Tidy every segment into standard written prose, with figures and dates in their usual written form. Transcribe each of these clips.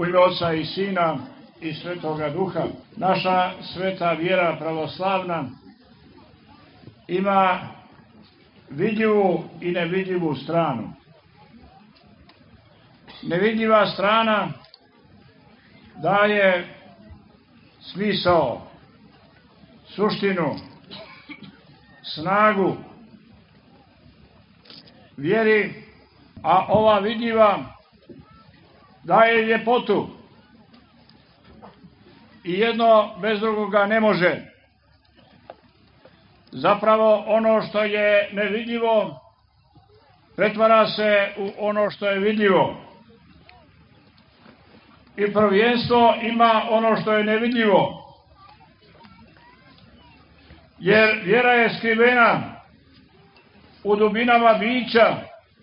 U ime Oca i Sina i Svetoga Duha. Naša sveta vjera pravoslavna ima vidljivu i nevidljivu stranu. Nevidljiva strana daje smisao, suštinu, snagu vjeri, a ova vidljiva daje ljepotu i jedno bez drugoga ne može. Zapravo ono što je nevidljivo pretvara se u ono što je vidljivo. I prvenstvo ima ono što je nevidljivo. Jer vjera je skrivena u dubinama bića,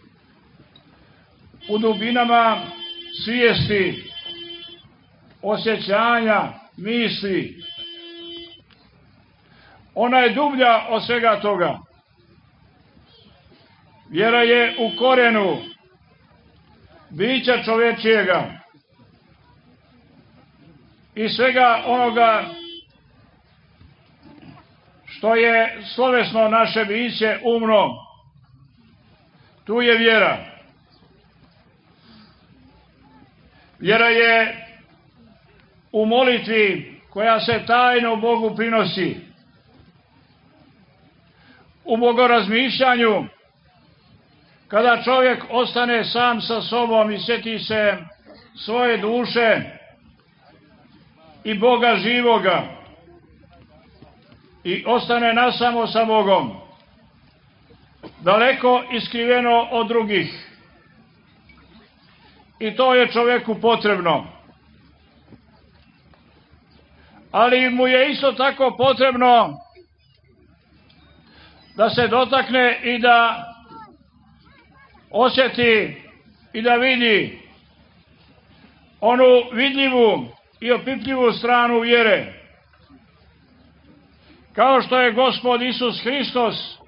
u dubinama svijesti, osjećanja, misli. Ona je dublja od svega toga. Vjera je u korijenu bića čovječijega i svega onoga što je slovesno naše biće, umno. Tu je vjera. Vjera je u molitvi koja se tajno Bogu prinosi, u bogorazmišljanju, kada čovjek ostane sam sa sobom i sjeti se svoje duše i Boga živoga i ostane nasamo sa Bogom, daleko iskriveno od drugih. I to je čovjeku potrebno. Ali mu je isto tako potrebno da se dotakne i da osjeti i da vidi onu vidljivu i opipljivu stranu vjere. Kao što je Gospod Isus Hristos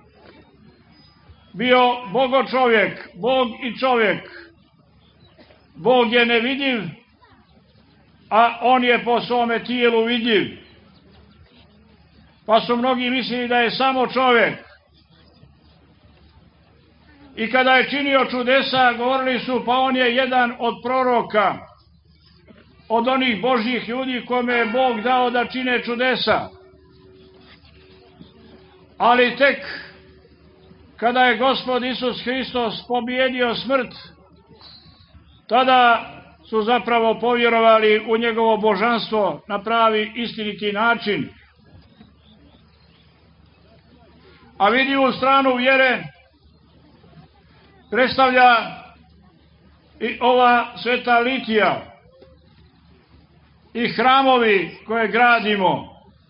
bio Bogo čovjek, Bog i čovjek. Bog je nevidljiv, a on je po svome tijelu vidljiv. Pa su mnogi mislili da je samo čovjek. I kada je činio čudesa, govorili su pa on je jedan od proroka, od onih Božjih ljudi kome je Bog dao da čine čudesa. Ali tek kada je Gospod Isus Hristos pobijedio smrt, tada su zapravo povjerovali u njegovo božanstvo na pravi istiniti način. A vidljivu stranu vjere predstavlja i ova sveta litija i hramovi koje gradimo.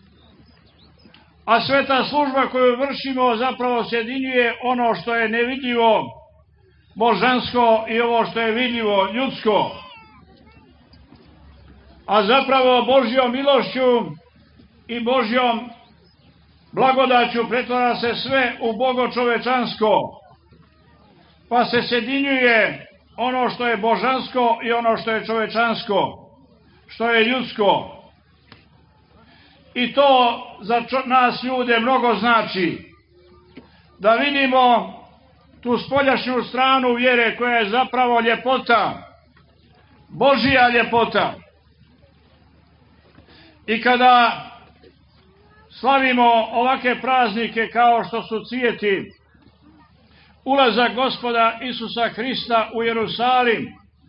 A sveta služba koju vršimo zapravo sjedinjuje ono što je nevidljivo, božansko, i ovo što je vidljivo, ljudsko. A zapravo Božjom milošću i Božjom blagodaću pretvara se sve u bogočovečansko, pa se sjedinjuje ono što je božansko i ono što je čovečansko, što je ljudsko. I to za nas ljude mnogo znači. Da vidimo tu spoljašnju stranu vjere koja je zapravo ljepota, Božja ljepota. I kada slavimo ovakve praznike kao što su cvijeti, ulazak Gospoda Isusa Hrista u Jerusalim,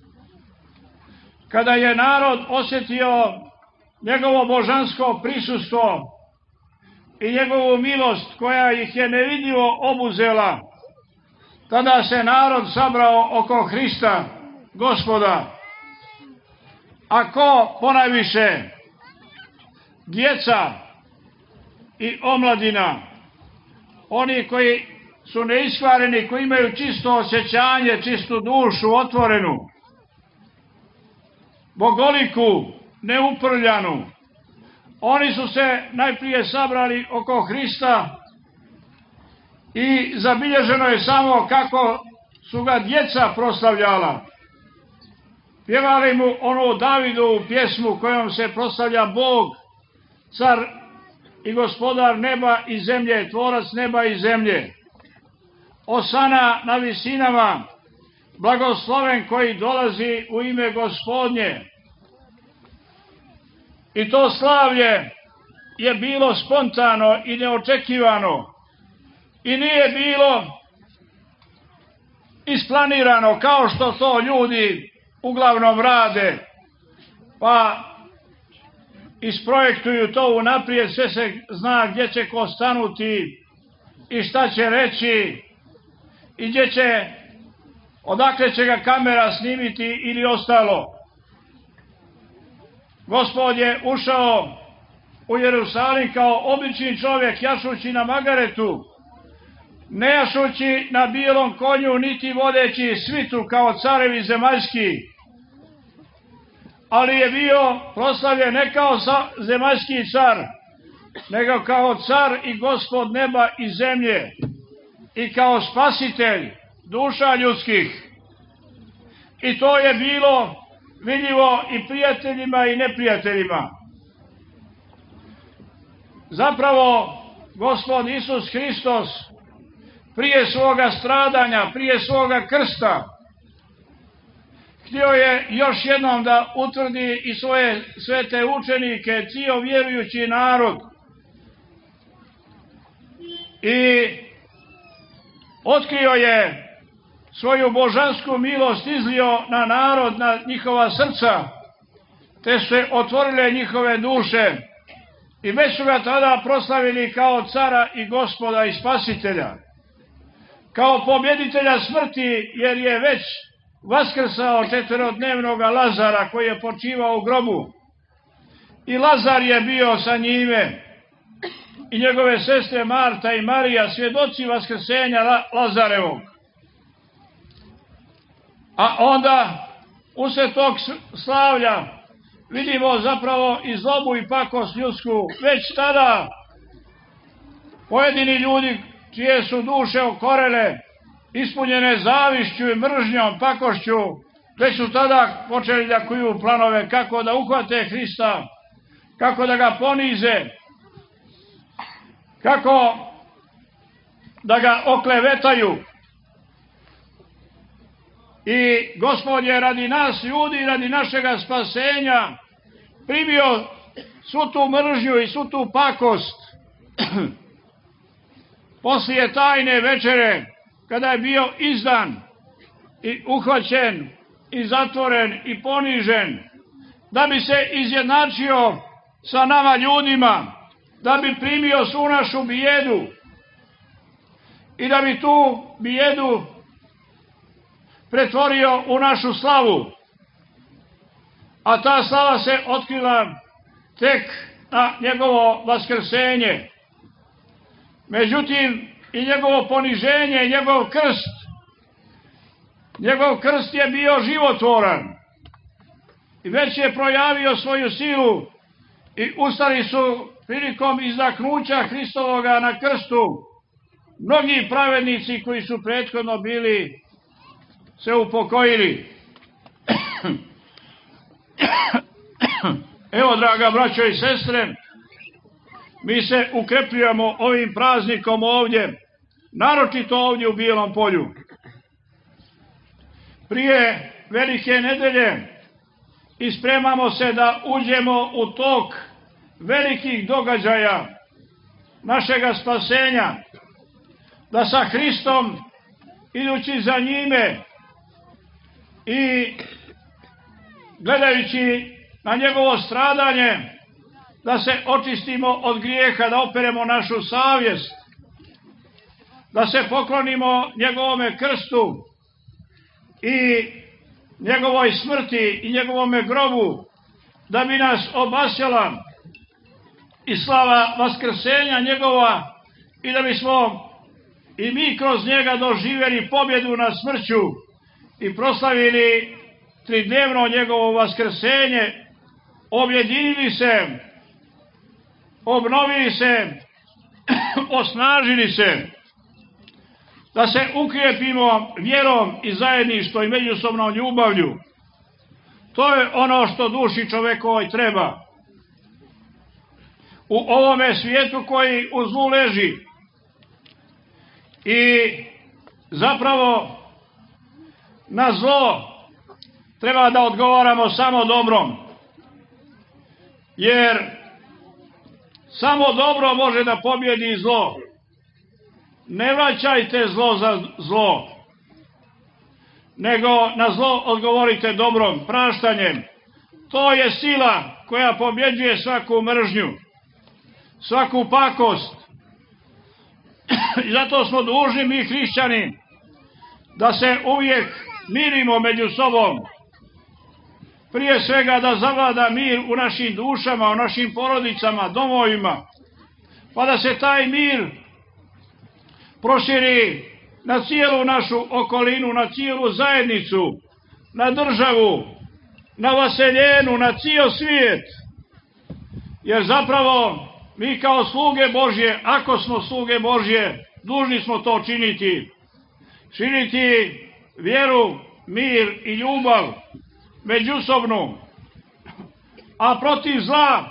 kada je narod osjetio njegovo božansko prisustvo i njegovu milost koja ih je nevidljivo obuzela, tada se narod sabrao oko Hrista, Gospoda. A ko ponajviše? Djeca i omladina, oni koji su neiskvareni, koji imaju čisto osjećanje, čistu dušu otvorenu, bogoliku, neuprljanu. Oni su se najprije sabrali oko Hrista i zabilježeno je samo kako su ga djeca proslavljala. pjevali mu onu Davidovu pjesmu kojom se proslavlja Bog, car i gospodar neba i zemlje, tvorac neba i zemlje. Osana na visinama, blagosloven koji dolazi u ime Gospodnje. I to slavlje je bilo spontano i neočekivano i nije bilo isplanirano kao što to ljudi uglavnom rade, pa isprojektuju to unaprijed, sve se zna gdje će ko stanuti i šta će reći i gdje će, odakle će ga kamera snimiti ili ostalo. Gospod je ušao u Jerusalim kao obični čovjek, jašući na magaretu, ne jašući na bijelom konju, niti vodeći svitu kao carevi zemaljski, ali je bio proslavljen ne kao zemaljski car, nego kao car i gospod neba i zemlje i kao spasitelj duša ljudskih. I to je bilo vidljivo i prijateljima i neprijateljima. Zapravo, Gospod Isus Hristos prije svoga stradanja, prije svoga krsta, htio je još jednom da utvrdi i svoje svete učenike, cijel vjerujući narod, i otkrio je svoju božansku milost, izlio na narod, na njihova srca, te su se otvorile njihove duše i već su ga tada proslavili kao cara i gospoda i spasitelja, kao pobjeditelja smrti, jer je već vaskrsao četverodnevnog Lazara koji je počivao u grobu. I Lazar je bio sa njime i njegove sestre Marta i Marija, svjedoci vaskrsenja Lazarevog. A onda usred tog slavlja vidimo zapravo i zlobu i pakost ljudsku. Već tada pojedini ljudi čije su duše okorele, ispunjene zavišću i mržnjom, pakošću, već su tada počeli da kuju planove kako da uhvate Hrista, kako da ga ponize, kako da ga oklevetaju. I Gospod je radi nas ljudi, radi našega spasenja primio svu tu mržnju i svu tu pakost. Poslije tajne večere, kada je bio izdan i uhvaćen i zatvoren i ponižen, da bi se izjednačio sa nama ljudima, da bi primio svu našu bijedu i da bi tu bijedu pretvorio u našu slavu. A ta slava se otkrila tek na njegovo vaskrsenje. Međutim, i njegovo poniženje, njegov krst je bio životvoran i već je projavio svoju silu i ustali su prilikom izdahnuća Hristovoga na krstu mnogi pravednici koji su prethodno bili se upokojili. Evo, draga braćo i sestre, mi se ukrepljujemo ovim praznikom ovdje, naročito ovdje u Bijelom polju. Prije Velike nedelje ispremamo se da uđemo u tok velikih događaja našega spasenja, da sa Hristom, idući za njime i gledajući na njegovo stradanje, da se očistimo od grijeha, da operemo našu savjest, da se poklonimo njegovome krstu i njegovoj smrti i njegovome grobu, da bi nas obasjala i slava vaskrsenja njegova i da bismo i mi kroz njega doživjeli pobjedu nad smrću i proslavili tridnevno njegovo vaskrsenje, objedinili se, obnovili se, osnažili se, da se ukrijepimo vjerom i zajedništvom i međusobnom ljubavlju, To je ono što duši čovekovoj treba. U ovome svijetu koji u zlu leži. I zapravo na zlo treba da odgovaramo samo dobrom. Jer samo dobro može da pobjedi zlo. Ne vraćajte zlo za zlo, nego na zlo odgovorite dobrom, praštanjem. To je sila koja pobjeđuje svaku mržnju, svaku pakost. I zato smo dužni mi hrišćani da se uvijek mirimo među sobom. Prije svega da zavlada mir u našim dušama, u našim porodicama, domovima, pa da se taj mir proširi na cijelu našu okolinu, na cijelu zajednicu, na državu, na vaseljenu, na cijel svijet. Jer zapravo mi kao sluge Božje, ako smo sluge Božje, dužni smo to činiti. Širiti vjeru, mir i ljubav međusobnu. A protiv zla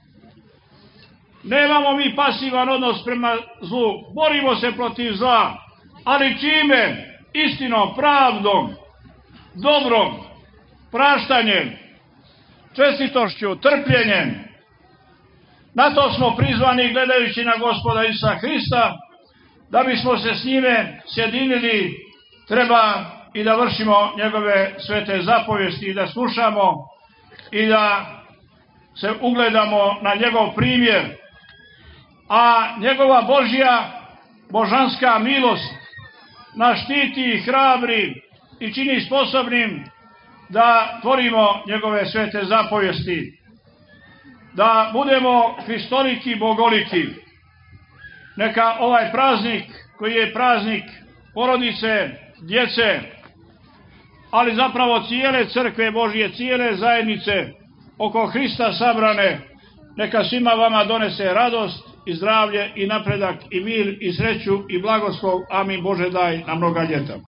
nemamo mi pasivan odnos prema zlu. Borimo se protiv zla. Ali čime? Istinom, pravdom, dobrom, praštanjem, čestitošću, trpljenjem. Na to smo prizvani gledajući na Gospoda Isusa Hrista, da bismo se s njime sjedinili, treba i da vršimo njegove svete zapovesti i da slušamo i da se ugledamo na njegov primjer. A njegova Božja, božanska milost nas štiti i hrabri i čini sposobnim da tvorimo njegove svete zapovesti. Da budemo hristoliki, bogoliki. Neka ovaj praznik, koji je praznik porodice, djece, ali zapravo cijele crkve Božje, cijele zajednice oko Hrista sabrane, neka svima vama donese radost i zdravlje i napredak i mir i sreću i blagoslov. Amin. Bože daj na mnoga ljeta.